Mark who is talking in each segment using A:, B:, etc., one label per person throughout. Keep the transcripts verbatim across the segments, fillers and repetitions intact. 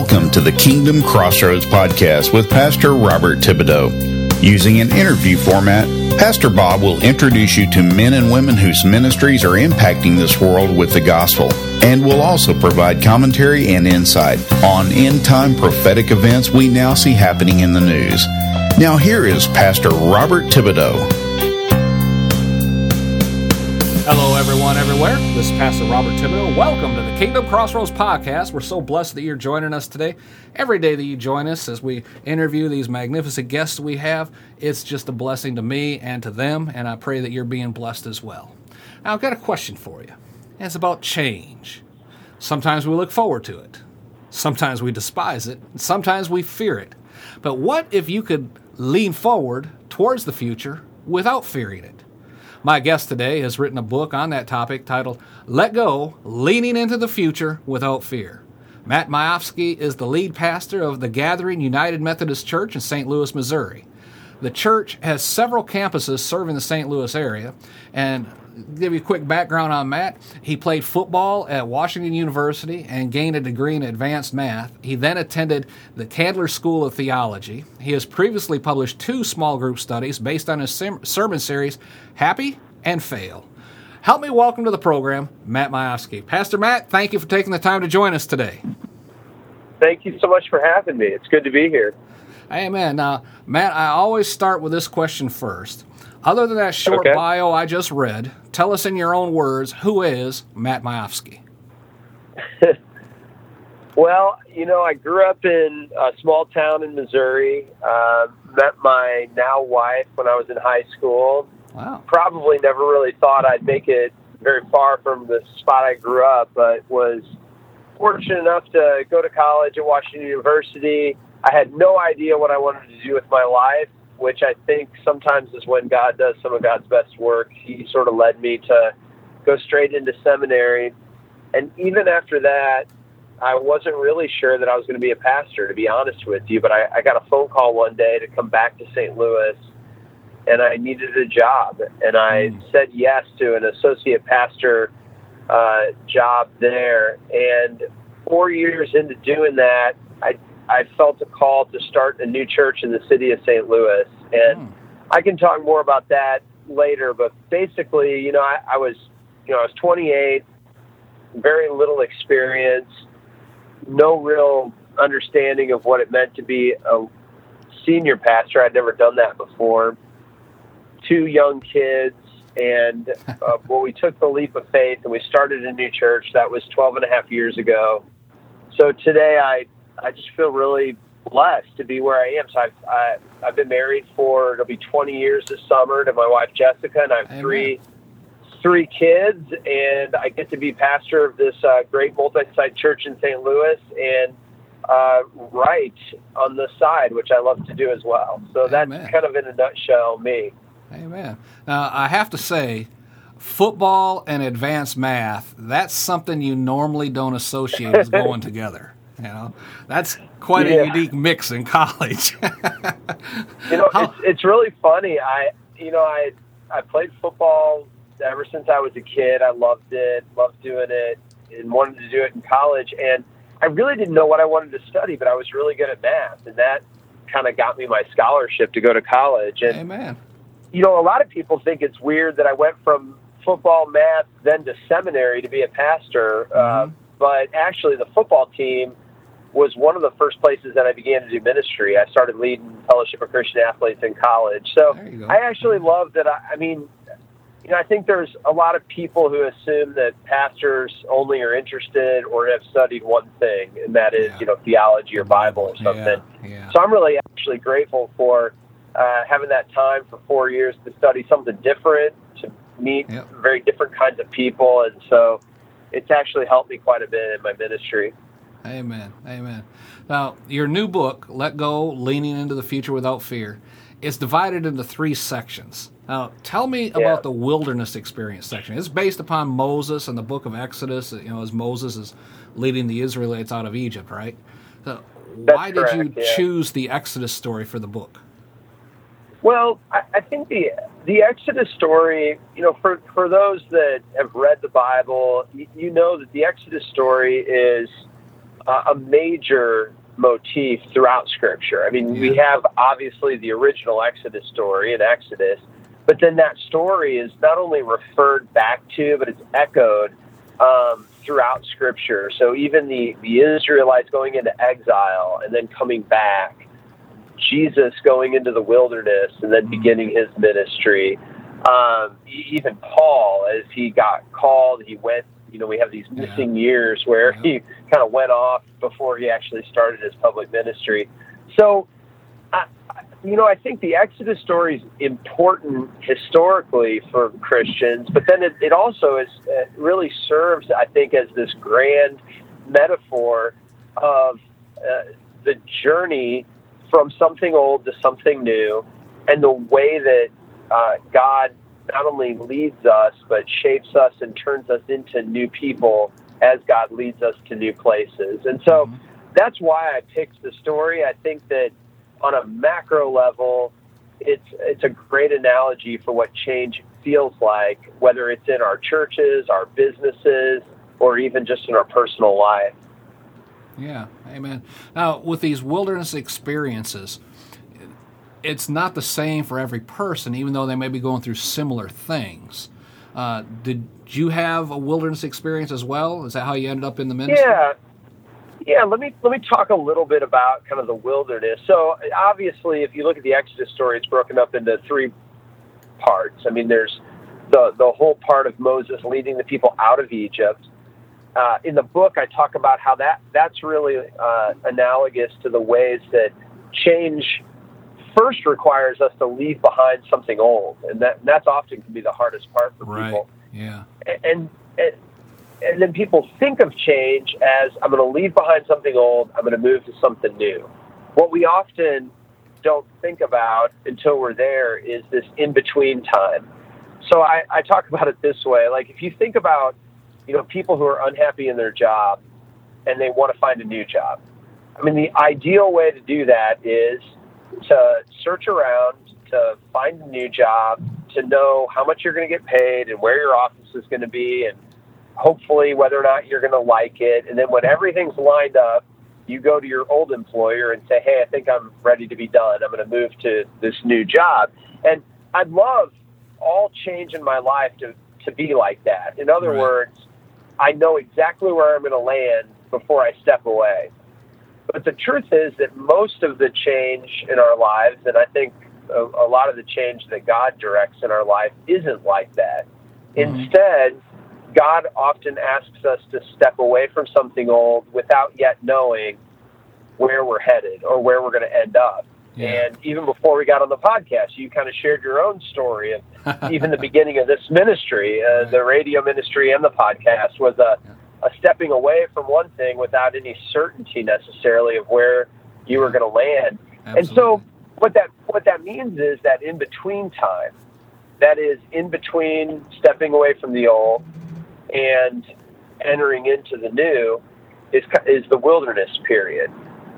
A: Welcome to the Kingdom Crossroads podcast with Pastor Robert Thibodeau. Using an interview format, Pastor Bob will introduce you to men and women whose ministries are impacting this world with the gospel, and will also provide commentary and insight on end-time prophetic events we now see happening in the news. Now here is Pastor Robert Thibodeau.
B: Hello, everyone, everywhere. This is Pastor Robert Thibodeau. Welcome to the Kingdom Crossroads podcast. We're so blessed that you're joining us today. Every day that you join us as we interview these magnificent guests we have, it's just a blessing to me and to them, and I pray that you're being blessed as well. Now, I've got a question for you. It's about change. Sometimes we look forward to it. Sometimes we despise it. And sometimes we fear it. But what if you could lean forward towards the future without fearing it? My guest today has written a book on that topic titled, Let Go, Leaning into the Future Without Fear. Matt Majewski is the lead pastor of the Gathering United Methodist Church in Saint Louis, Missouri. The church has several campuses serving the Saint Louis area, and to give you a quick background on Matt, he played football at Washington University and gained a degree in advanced math. He then attended the Candler School of Theology. He has previously published two small group studies based on his sermon series, Happy and Fail. Help me welcome to the program, Matt Majewski. Pastor Matt, thank you for taking the time to join us today.
C: Thank you so much for having me. It's good to be here.
B: Amen. Now, Matt, I always start with this question first. Other than that short
C: okay.
B: bio I just read, tell us in your own words, who is Matt Majewski?
C: Well, you know, I grew up in a small town in Missouri, uh, met my now wife when I was in high school.
B: Wow.
C: Probably never really thought I'd make it very far from the spot I grew up, but was fortunate enough to go to college at Washington University. I had no idea what I wanted to do with my life, which I think sometimes is when God does some of God's best work. He sort of led me to go straight into seminary. And even after that, I wasn't really sure that I was going to be a pastor, to be honest with you. But I, I got a phone call one day to come back to Saint Louis, and I needed a job. And I mm. said yes to an associate pastor uh, job there. And four years into doing that, I I felt a call to start a new church in the city of Saint Louis. And mm. I can talk more about that later, but basically, you know, I, I was, you know, I was twenty-eight, very little experience, no real understanding of what it meant to be a senior pastor. I'd never done that before. Two young kids, and uh, well, we took the leap of faith and we started a new church. That was twelve and a half years ago. So today I, I just feel really blessed to be where I am. So I've, I, I've been married for, it'll be twenty years this summer to my wife, Jessica, and I have Amen. three, three kids, and I get to be pastor of this uh, great multi-site church in Saint Louis, and uh, write on the side, which I love to do as well. So that's Amen. Kind of in a nutshell me.
B: Amen. Now, I have to say, football and advanced math, that's something you normally don't associate as going together. You know, that's quite yeah. a unique mix in college.
C: you know, How, it's, it's really funny. I, you know, I, I played football ever since I was a kid. I loved it, loved doing it, and wanted to do it in college. And I really didn't know what I wanted to study, but I was really good at math, and that kind of got me my scholarship to go to college. And,
B: Amen.
C: you know, a lot of people think it's weird that I went from football, math, then to seminary to be a pastor. Mm-hmm. Uh, but actually, the football team was one of the first places that I began to do ministry. I started leading Fellowship of Christian Athletes in college. So I actually love that. I, I mean, you know, I think there's a lot of people who assume that pastors only are interested or have studied one thing, and that is, yeah. you know, theology or Bible or something.
B: Yeah. Yeah.
C: So I'm really actually grateful for uh, having that time for four years to study something different, to meet yep. very different kinds of people. And so it's actually helped me quite a bit in my ministry.
B: Amen. Amen. Now, your new book, Let Go, Leaning into the Future Without Fear, is divided into three sections. Now, tell me yeah. about the wilderness experience section. It's based upon Moses and the book of Exodus, you know, as Moses is leading the Israelites out of Egypt, right? So why
C: That's
B: did
C: correct,
B: you
C: yeah.
B: choose the Exodus story for the book?
C: Well, I, I think the the Exodus story, you know, for, for those that have read the Bible, you, you know that the Exodus story is uh, a major motif throughout Scripture. I mean,
B: Yeah.
C: we have obviously the original Exodus story in Exodus, but then that story is not only referred back to, but it's echoed um, throughout Scripture. So even the, the Israelites going into exile and then coming back, Jesus going into the wilderness and then beginning his ministry, um, even Paul, as he got called, he went, you know, we have these missing yeah. years where yeah. he kind of went off before he actually started his public ministry. So, I, you know, I think the Exodus story is important historically for Christians, but then it, it also is it really serves, I think, as this grand metaphor of uh, the journey from something old to something new, and the way that uh, God not only leads us, but shapes us and turns us into new people as God leads us to new places. And so mm-hmm. that's why I picked the story. I think that on a macro level, it's it's a great analogy for what change feels like, whether it's in our churches, our businesses, or even just in our personal life.
B: Yeah, amen. Now, with these wilderness experiences, it's not the same for every person, even though they may be going through similar things. Uh, did you have a wilderness experience as well? Is that how you ended up in the ministry?
C: Yeah. Yeah, let me let me talk a little bit about kind of the wilderness. So obviously, if you look at the Exodus story, it's broken up into three parts. I mean, there's the, the whole part of Moses leading the people out of Egypt. Uh, in the book, I talk about how that that's really uh, analogous to the ways that change first requires us to leave behind something old, and that and that's often can be the hardest part for
B: right.
C: people.
B: Yeah,
C: and, and and then people think of change as, I'm going to leave behind something old, I'm going to move to something new. What we often don't think about until we're there is this in-between time. So I, I talk about it this way. Like, if you think about, you know, people who are unhappy in their job and they want to find a new job. I mean, the ideal way to do that is to search around, to find a new job, to know how much you're going to get paid and where your office is going to be, and hopefully whether or not you're going to like it. And then when everything's lined up, you go to your old employer and say, hey, I think I'm ready to be done. I'm going to move to this new job. And I'd love all change in my life to, to be like that. In other
B: right.
C: words, I know exactly where I'm going to land before I step away. But the truth is that most of the change in our lives, and I think a, a lot of the change that God directs in our life, isn't like that. Mm-hmm. Instead, God often asks us to step away from something old without yet knowing where we're headed or where we're going to end up. Yeah. And even before we got on the podcast, you kind of shared your own story of even the beginning of this ministry, uh, right. the radio ministry and the podcast was a, yeah. a stepping away from one thing without any certainty necessarily of where you were going to land. Absolutely. And so what that what that means is that in between time, that is in between stepping away from the old and entering into the new, is is the wilderness period.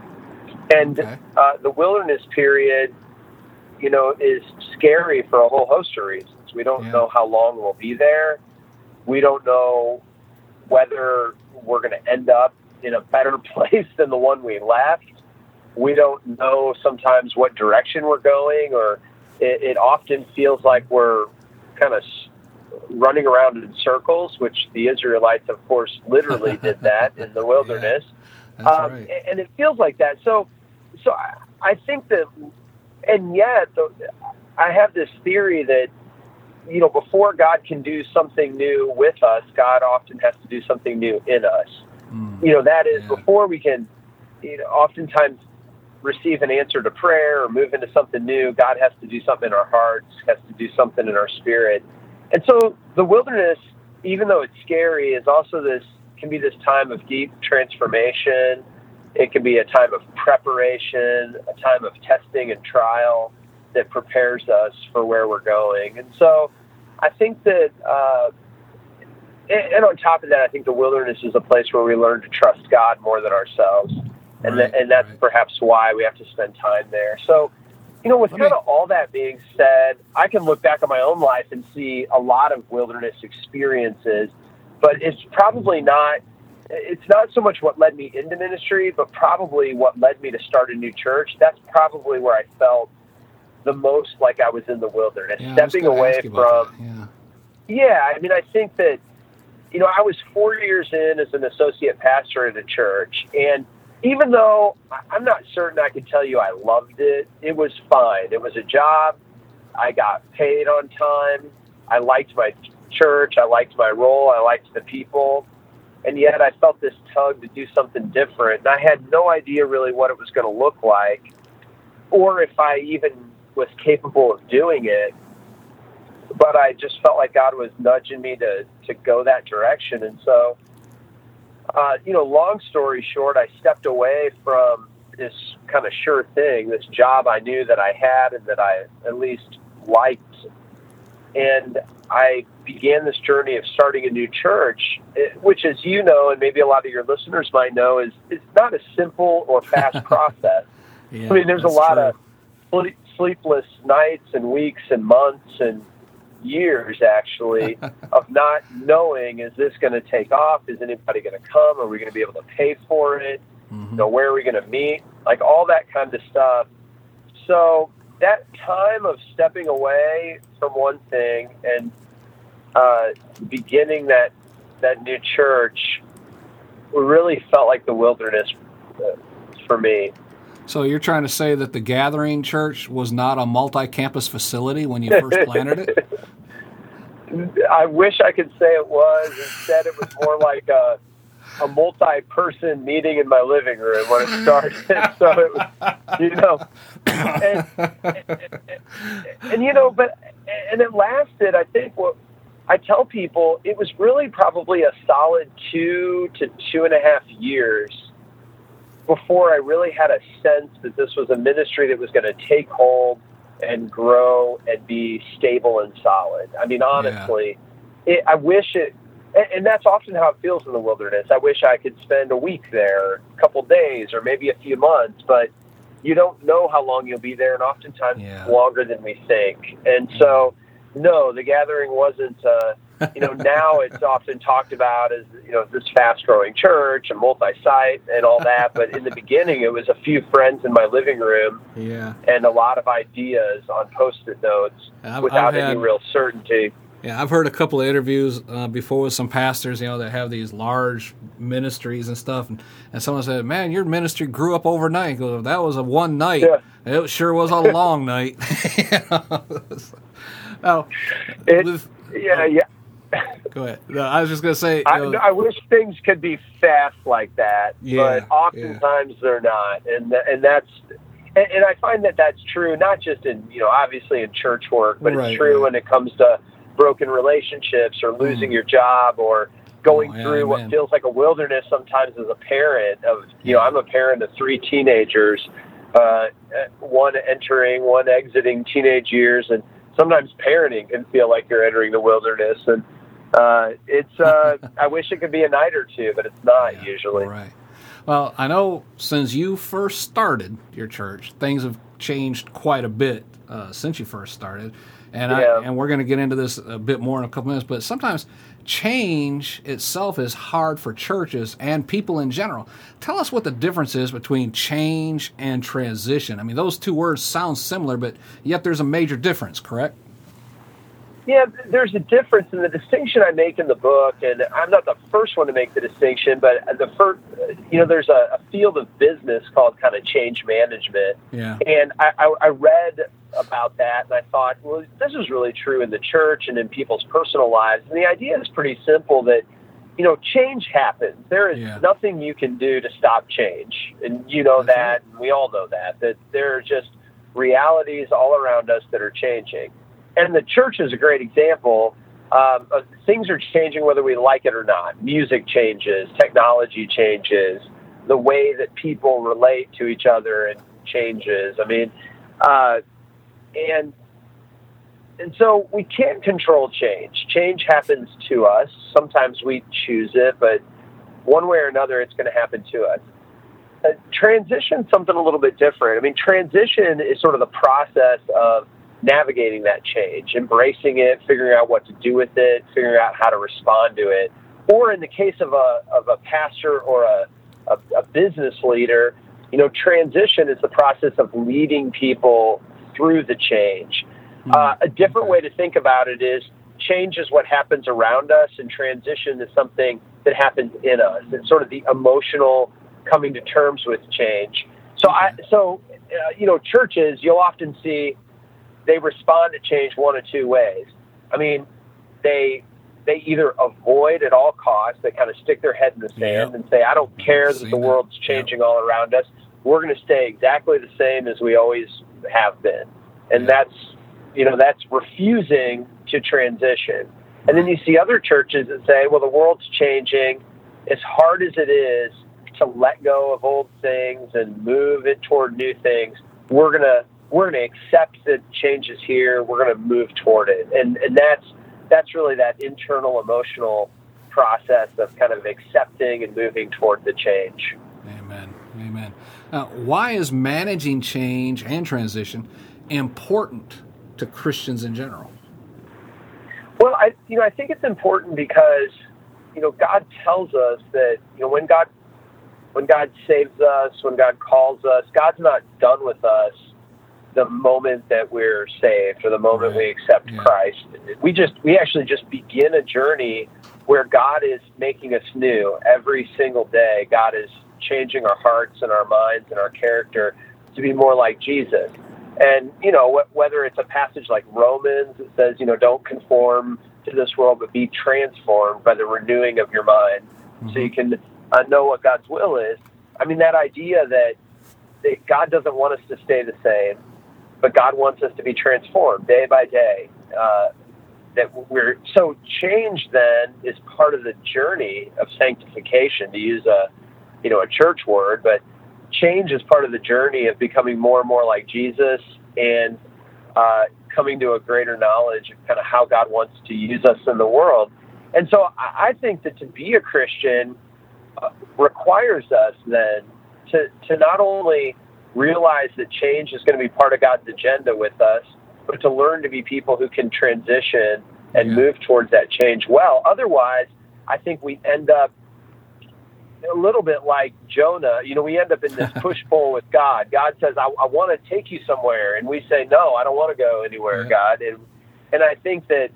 C: And okay. uh, the wilderness period, you know, is scary for a whole host of reasons. We don't yeah. know how long we'll be there. We don't know whether we're going to end up in a better place than the one we left. We don't know sometimes what direction we're going, or it, it often feels like we're kind of running around in circles, which the Israelites, of course, literally did that in the wilderness.
B: Yeah, that's
C: um,
B: right.
C: And it feels like that. So, so I, I think that, and yet the, I have this theory that, you know, before God can do something new with us, God often has to do something new in us. Mm, you know, that is yeah. before we can, you know, oftentimes receive an answer to prayer or move into something new, God has to do something in our hearts, has to do something in our spirit. And so the wilderness, even though it's scary, is also this, can be this time of deep transformation. It can be a time of preparation, a time of testing and trial that prepares us for where we're going. And so I think that, uh, and, and on top of that, I think the wilderness is a place where we learn to trust God more than ourselves. And, right, th- and that's right. perhaps why we have to spend time there. So, you know, with kind of all that being said, I can look back on my own life and see a lot of wilderness experiences, but it's probably not it's not so much what led me into ministry, but probably what led me to start a new church. That's probably where I felt the most like I was in the wilderness,
B: yeah,
C: stepping away from.
B: Yeah.
C: yeah, I mean, I think that, you know, I was four years in as an associate pastor at a church, and even though I'm not certain I could tell you I loved it, it was fine. It was a job. I got paid on time. I liked my church. I liked my role. I liked the people. And yet I felt this tug to do something different. And I had no idea really what it was going to look like, or if I even was capable of doing it. But I just felt like God was nudging me to, to go that direction. And so, uh, you know, long story short, I stepped away from this kind of sure thing, this job I knew that I had and that I at least liked. And I began this journey of starting a new church, which, as you know, and maybe a lot of your listeners might know, is it's not a simple or fast process.
B: Yeah,
C: I mean, there's a lot
B: true.
C: of sleep, sleepless nights and weeks and months and years, actually, of not knowing, is this going to take off? Is anybody going to come? Are we going to be able to pay for it?
B: Mm-hmm.
C: You know, where are we going to meet? Like all that kind of stuff. So that time of stepping away from one thing and uh, beginning that that new church really felt like the wilderness uh, for me.
B: So you're trying to say that the Gathering Church was not a multi-campus facility when you first planted it?
C: I wish I could say it was. Instead, it was more like a, a multi-person meeting in my living room when it started. So it was, you know, and, and, and, and you know, but and it lasted. I think what I tell people, it was really probably a solid two to two and a half years before I really had a sense that this was a ministry that was going to take hold and grow and be stable and solid. I mean, honestly, yeah. it, I wish it, and that's often how it feels in the wilderness. I wish I could spend a week there, a couple days, or maybe a few months, but you don't know how long you'll be there, and oftentimes
B: yeah.
C: it's longer than we think. And so, no, the Gathering wasn't, uh, you know, now it's often talked about as, you know, this fast-growing church and multi-site and all that, but in the beginning it was a few friends in my living room
B: yeah.
C: and a lot of ideas on Post-it notes
B: I've,
C: without
B: I've had,
C: any real certainty.
B: Yeah, I've heard a couple of interviews uh, before with some pastors, you know, that have these large ministries and stuff, and, and someone said, man, your ministry grew up overnight. Goes, that was a one night. Yeah. It sure was a long night. You know? Now,
C: it,
B: with,
C: yeah, yeah.
B: Go ahead. No, I was just going to say...
C: I,
B: know,
C: I wish things could be fast like that,
B: yeah,
C: but oftentimes yeah. they're not. And and that's... And, and I find that that's true, not just in, you know, obviously in church work, but
B: right,
C: it's true
B: right.
C: when it comes to broken relationships or losing mm. your job or going
B: oh, yeah,
C: through
B: amen.
C: what feels like a wilderness sometimes as a parent of, you
B: yeah.
C: know, I'm a parent of three teenagers, uh, one entering, one exiting teenage years, and sometimes parenting can feel like you're entering the wilderness. And uh, it's, uh, I wish it could be a night or two, but it's not
B: yeah,
C: usually.
B: Right. Well, I know since you first started your church, things have changed quite a bit uh, since you first started. And
C: yeah.
B: I, and we're going to get into this a bit more in a couple minutes, but sometimes change itself is hard for churches and people in general. Tell us what the difference is between change and transition. I mean, those two words sound similar, but yet there's a major difference, correct?
C: Yeah, there's a difference in the distinction I make in the book, and I'm not the first one to make the distinction, but the first, you know, there's a, a field of business called kind of change management.
B: Yeah.
C: And I, I, I read about that, and I thought, well, this is really true in the church and in people's personal lives. And the idea is pretty simple that, you know, change happens. There is
B: yeah.
C: nothing you can do to stop change. And you know
B: That's
C: that,
B: right.
C: and we all know that, that there are just realities all around us that are changing. And the church is a great example. Um, of things are changing whether we like it or not. Music changes, technology changes, the way that people relate to each other and changes. I mean, uh, and and so we can't control change. Change happens to us. Sometimes we choose it, but one way or another, it's going to happen to us. Uh, transition, something a little bit different. I mean, transition is sort of the process of navigating that change, embracing it, figuring out what to do with it, figuring out how to respond to it. or in the case of a of a pastor or a, a, a business leader, you know, transition is the process of leading people through the change. Mm-hmm. Uh, a different
B: okay.
C: way to think about it is change is what happens around us, and transition is something that happens in us. It's sort of the emotional coming to terms with change. So, I, so uh, you know, churches, you'll often see they respond to change one of two ways. I mean, they they either avoid at all costs, they kind of stick their head in the sand yep. and say, I don't care that the world's changing yep. all around us. We're going to stay exactly the same as we always have been. And yep. that's, you know, that's refusing to transition. And then you see other churches that say, well, the world's changing. As hard as it is to let go of old things and move it toward new things, we're going to we're going to accept that change is here. We're going to move toward it. And and that's that's really that internal emotional process of kind of accepting and moving toward the change.
B: Amen. Amen. Now, why is managing change and transition important to Christians in general?
C: Well, I you know I think it's important because you know God tells us that you know when God when God saves us, when God calls us, God's not done with us the moment that we're saved or the moment right. we accept yeah. Christ. We just we actually just begin a journey where God is making us new every single day. God is changing our hearts and our minds and our character to be more like Jesus. And, you know, wh- whether it's a passage like Romans that says, you know, don't conform to this world, but be transformed by the renewing of your mind mm-hmm. so you can uh, know what God's will is. I mean, that idea that, that God doesn't want us to stay the same, but God wants us to be transformed day by day. Uh, that we're so change then is part of the journey of sanctification, to use a, you know, a church word, but change is part of the journey of becoming more and more like Jesus and uh, coming to a greater knowledge of kind of how God wants to use us in the world. And so I think that to be a Christian uh, requires us then to, to not only realize that change is going to be part of God's agenda with us, but to learn to be people who can transition and yeah. move towards that change well. Otherwise, I think we end up a little bit like Jonah. You know, we end up in this push-pull with God. God says, I, I want to take you somewhere. And we say, no, I don't want to go anywhere, yeah. God. And and I think that,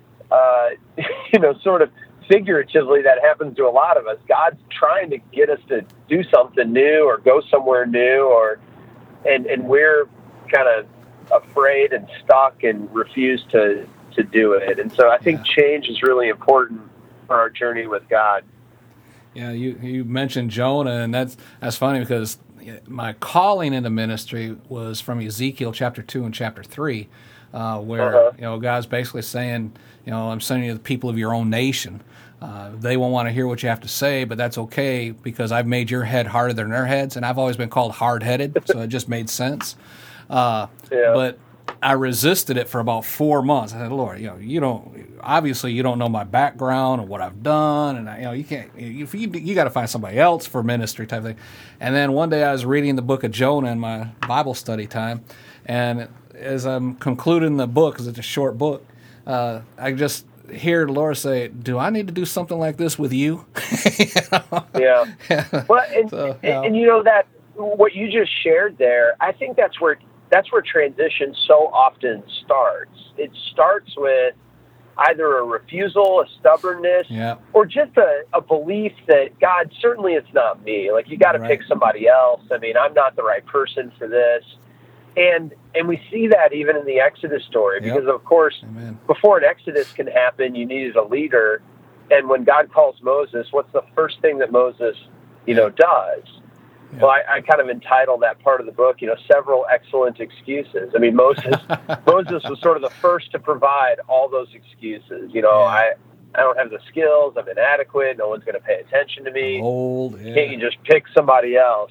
C: uh, you know, sort of figuratively that happens to a lot of us. God's trying to get us to do something new or go somewhere new, or and, and we're kind of afraid and stuck and refuse to, to do it. And so I think yeah. change is really important for our journey with God.
B: Yeah, you, you mentioned Jonah, and that's that's funny because my calling into ministry was from Ezekiel chapter two and chapter three, uh, where uh-huh. you know God's basically saying, you know, I'm sending you the people of your own nation. Uh, they won't want to hear what you have to say, but that's okay because I've made your head harder than their heads, and I've always been called hard-headed, so it just made sense. Uh, yeah. But I resisted it for about four months. I said, Lord, you know, you don't obviously you don't know my background or what I've done, and I, you know, you can't. You you, you got to find somebody else for ministry type thing. And then one day I was reading the book of Jonah in my Bible study time, and as I'm concluding the book, because it's a short book, uh, I just hear the Lord say, "Do I need to do something like this with you?" you know?
C: Yeah. yeah. Well, and, so, you know. and you know that what you just shared there, I think that's where. That's where transition so often starts. It starts with either a refusal, a stubbornness,
B: yeah.
C: or just a, a belief that, God, certainly it's not me. Like, you got to
B: right.
C: pick somebody else. I mean, I'm not the right person for this. And and we see that even in the Exodus story,
B: yep.
C: because, of course,
B: Amen.
C: Before an Exodus can happen, you needed a leader. And when God calls Moses, what's the first thing that Moses, you know, does? Yeah. Well, I, I kind of entitled that part of the book, you know, Several Excellent Excuses. I mean, Moses Moses was sort of the first to provide all those excuses. You know,
B: yeah.
C: I, I don't have the skills. I'm inadequate. No one's going to pay attention to me.
B: Old, yeah.
C: Can't you just pick somebody else?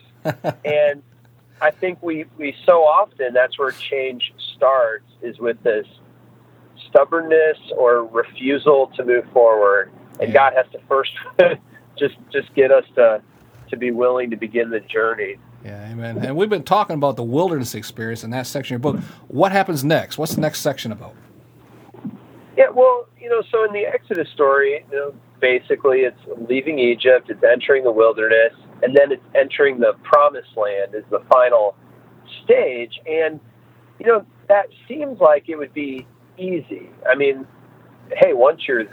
C: And I think we, we so often, that's where change starts, is with this stubbornness or refusal to move forward. And
B: yeah.
C: God has to first just just get us to to be willing to begin the journey.
B: Yeah, amen. And we've been talking about the wilderness experience in that section of your book. What happens next? What's the next section about?
C: Yeah, well, you know, so in the Exodus story, you know, basically it's leaving Egypt, it's entering the wilderness, and then it's entering the promised land is the final stage. And, you know, that seems like it would be easy. I mean, hey, once you're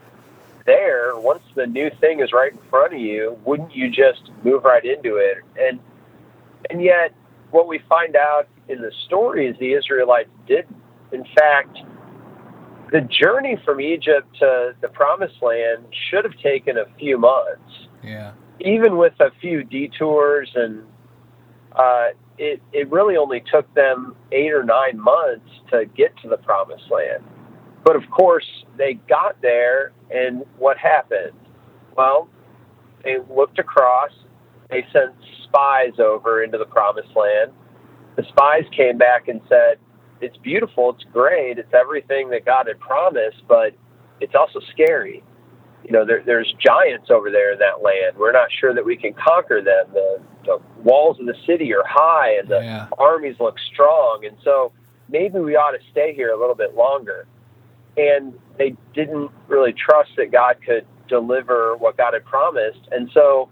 C: there, once the new thing is right in front of you, wouldn't you just move right into it? And and yet, what we find out in the story is the Israelites didn't. In fact, the journey from Egypt to the Promised Land should have taken a few months.
B: Yeah.
C: Even with a few detours, and uh, it it really only took them eight or nine months to get to the Promised Land. But of course, they got there, and what happened? Well, they looked across. They sent spies over into the Promised Land. The spies came back and said, it's beautiful, it's great, it's everything that God had promised, but it's also scary. You know, there, there's giants over there in that land. We're not sure that we can conquer them. The, the walls of the city are high, and the
B: yeah.
C: armies look strong, and so maybe we ought to stay here a little bit longer. And they didn't really trust that God could deliver what God had promised, and so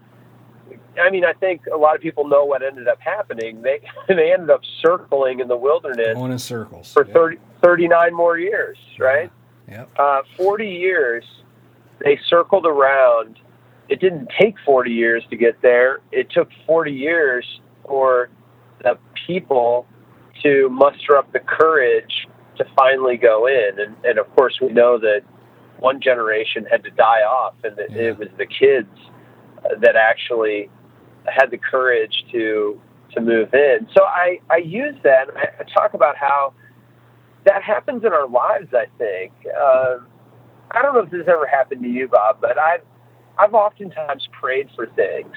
C: I mean, I think a lot of people know what ended up happening. They they ended up circling in the wilderness
B: going in circles
C: for
B: yep.
C: thirty, thirty-nine more years, right?
B: Yeah. Yep.
C: Uh, forty years, they circled around. It didn't take forty years to get there. It took forty years for the people to muster up the courage to finally go in. And, and of course, we know that one generation had to die off, and that
B: yeah.
C: it was the kids that actually had the courage to to move in. So I, I use that, and I, I talk about how that happens in our lives, I think. Uh, I don't know if this has ever happened to you, Bob, but I've, I've oftentimes prayed for things.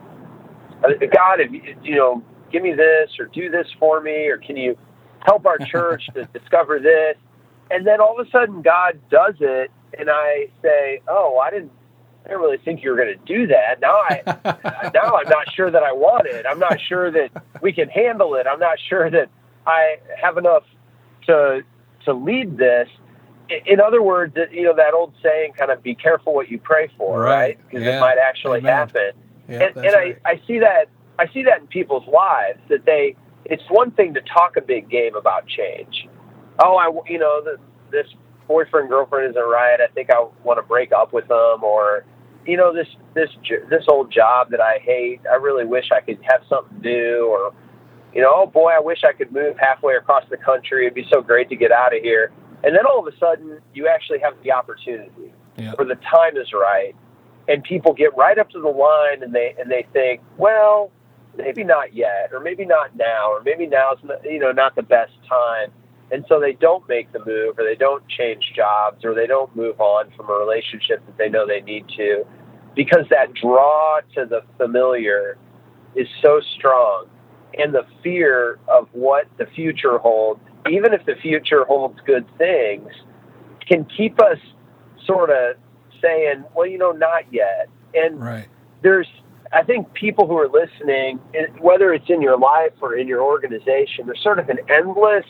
C: God, if you, you know, give me this, or do this for me, or can you help our church to discover this? And then all of a sudden God does it, and I say, oh, I didn't I didn't really think you were going to do that. Now I, now I'm not sure that I want it. I'm not sure that we can handle it. I'm not sure that I have enough to to lead this. In other words, you know, that old saying, kind of be careful what you pray for, right? Because right? yeah. it might actually
B: Amen.
C: happen.
B: Yeah,
C: and and
B: right.
C: I, I see that I see that in people's lives, that they, it's one thing to talk a big game about change. Oh, I, you know, the, this boyfriend, girlfriend isn't right. I think I want to break up with them, or, you know, this this this old job that I hate, I really wish I could have something new, or, you know, oh boy, I wish I could move halfway across the country. It'd be so great to get out of here. And then all of a sudden, you actually have the opportunity,
B: yeah.
C: or the time is right, and people get right up to the line, and they and they think, well, maybe not yet, or maybe not now, or maybe now's not, you know, not the best time. And so they don't make the move, or they don't change jobs, or they don't move on from a relationship that they know they need to, because that draw to the familiar is so strong. And the fear of what the future holds, even if the future holds good things, can keep us sort of saying, well, you know, not yet. And
B: right.
C: there's, I think people who are listening, whether it's in your life or in your organization, there's sort of an endless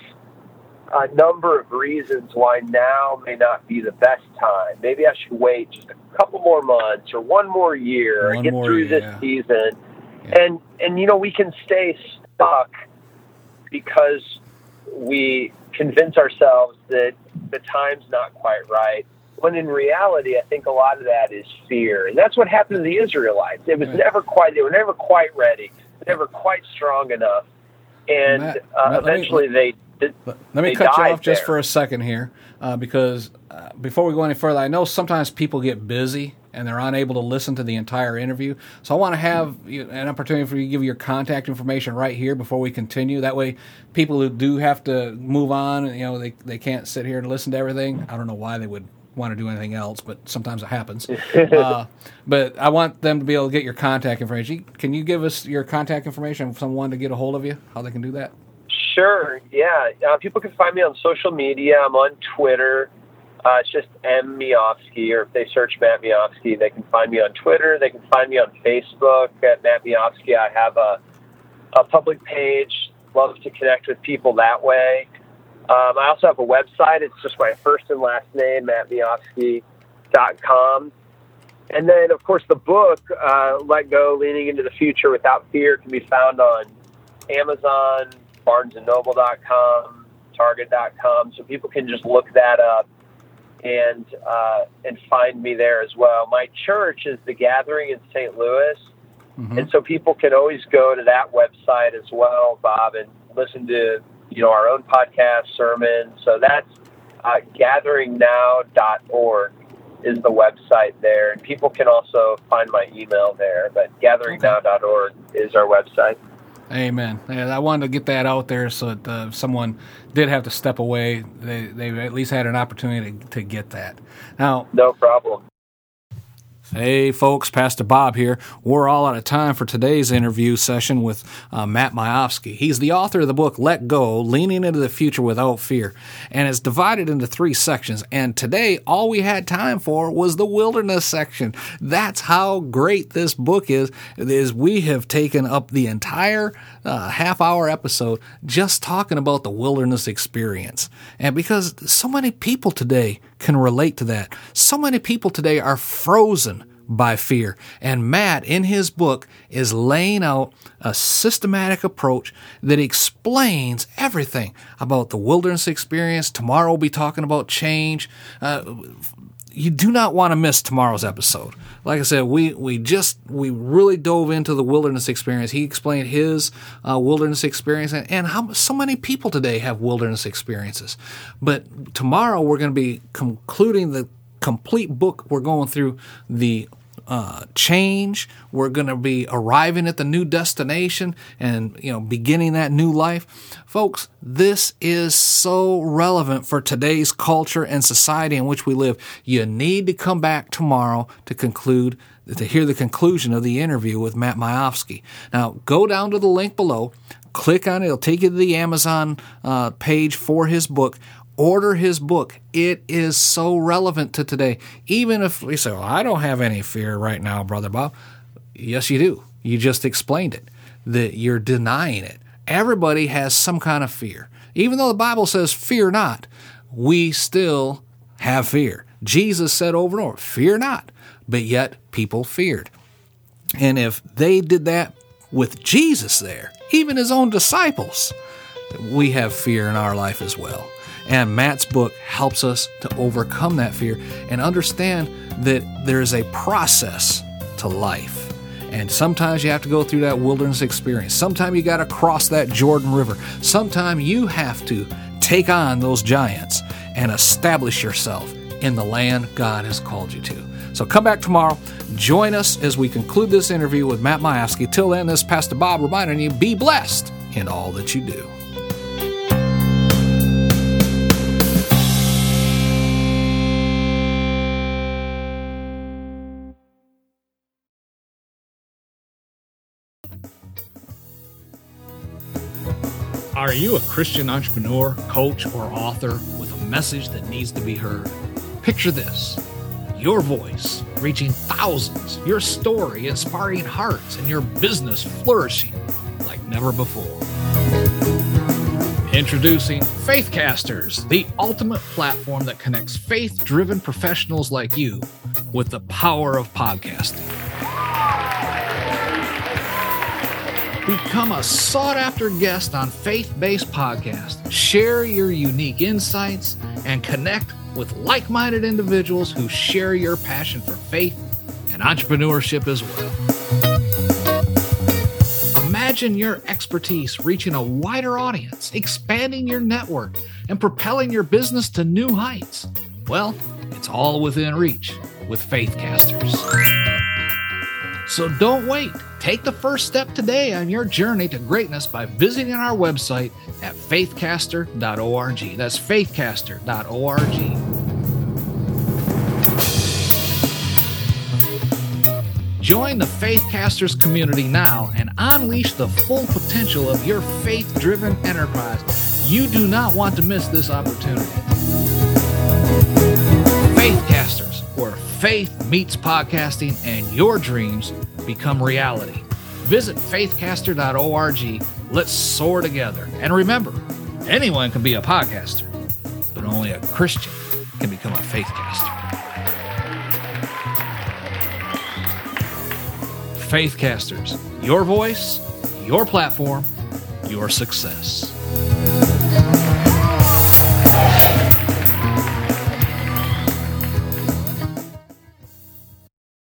C: a number of reasons why now may not be the best time. Maybe I should wait just a couple more months, or one more year,
B: one
C: or get
B: more,
C: through this
B: yeah.
C: season.
B: Yeah.
C: And, and, you know, we can stay stuck because we convince ourselves that the time's not quite right, when in reality, I think a lot of that is fear. And that's what happened to the Israelites. It was
B: yeah.
C: never quite, they were never quite ready, never quite strong enough. And
B: Matt,
C: uh,
B: Matt,
C: eventually
B: let me,
C: they...
B: Let me
C: they
B: cut you off just
C: there.
B: for a second here, uh, because uh, before we go any further, I know sometimes people get busy and they're unable to listen to the entire interview. So I want to have you, an opportunity for you to give your contact information right here before we continue. That way, people who do have to move on, you know, they they can't sit here and listen to everything. I don't know why they would want to do anything else, but sometimes it happens. uh, but I want them to be able to get your contact information. Can you give us your contact information if someone to get a hold of you, how they can do that?
C: Sure, yeah. Uh, people can find me on social media. I'm on Twitter. Uh, it's just M. Miofsky, or if they search Matt Miofsky, they can find me on Twitter. They can find me on Facebook at Matt Miofsky. I have a, a public page. Love to connect with people that way. Um, I also have a website. It's just my first and last name, matt miofsky dot com. And then, of course, the book, uh, Let Go, Leaning into the Future Without Fear, can be found on Amazon, barnes and noble dot com, target dot com, so people can just look that up and uh, and find me there as well. My church is The Gathering in Saint Louis, mm-hmm. and so people can always go to that website as well, Bob, and listen to, you know, our own podcast, sermons. So that's uh, gathering now dot org is the website there, and people can also find my email there, but gathering now dot org is our website.
B: Amen. And I wanted to get that out there so that uh, someone did have to step away. They they at least had an opportunity to, to get that. Now,
C: no problem.
B: Hey folks, Pastor Bob here. We're all out of time for today's interview session with uh, Matt Majowski. He's the author of the book, Let Go, Leaning into the Future Without Fear, and it's divided into three sections. And today, all we had time for was the wilderness section. That's how great this book is, is we have taken up the entire uh, half-hour episode just talking about the wilderness experience. And because so many people today can relate to that. So many people today are frozen by fear. And Matt, in his book, is laying out a systematic approach that explains everything about the wilderness experience. Tomorrow we'll be talking about change. Uh, you do not want to miss tomorrow's episode. Like I said, we, we just, we really dove into the wilderness experience. He explained his uh, wilderness experience and, and how so many people today have wilderness experiences. But tomorrow we're going to be concluding the complete book. We're going through the uh, change. We're going to be arriving at the new destination and, you know, beginning that new life. Folks, this is so relevant for today's culture and society in which we live. You need to come back tomorrow to conclude, to hear the conclusion of the interview with Matt Majowski. Now, go down to the link below, click on it. It'll take you to the Amazon uh, page for his book. Order his book. It is so relevant to today. Even if we say, well, I don't have any fear right now, Brother Bob. Yes, you do. You just explained it, that you're denying it. Everybody has some kind of fear. Even though the Bible says, fear not, we still have fear. Jesus said over and over, fear not, but yet people feared. And if they did that with Jesus there, even his own disciples, we have fear in our life as well. And Matt's book helps us to overcome that fear and understand that there's a process to life. And sometimes you have to go through that wilderness experience. Sometimes you got to cross that Jordan River. Sometimes you have to take on those giants and establish yourself in the land God has called you to. So come back tomorrow. Join us as we conclude this interview with Matt Majowski. Till then, this is Pastor Bob reminding you, be blessed in all that you do.
D: Are you a Christian entrepreneur, coach, or author with a message that needs to be heard? Picture this: your voice reaching thousands, your story inspiring hearts, and your business flourishing like never before. Introducing Faithcasters, the ultimate platform that connects faith-driven professionals like you with the power of podcasting. Become a sought-after guest on faith-based podcasts. Share your unique insights and connect with like-minded individuals who share your passion for faith and entrepreneurship as well. Imagine your expertise reaching a wider audience, expanding your network, and propelling your business to new heights. Well, it's all within reach with Faithcasters. So don't wait. Take the first step today on your journey to greatness by visiting our website at faithcaster dot org. That's faithcaster dot org. Join the Faithcasters community now and unleash the full potential of your faith-driven enterprise. You do not want to miss this opportunity. Faithcasters, where faith meets podcasting and your dreams become reality. Visit faithcaster dot org. Let's soar together. And remember, anyone can be a podcaster, but only a Christian can become a faithcaster. Faithcasters, your voice, your platform, your success.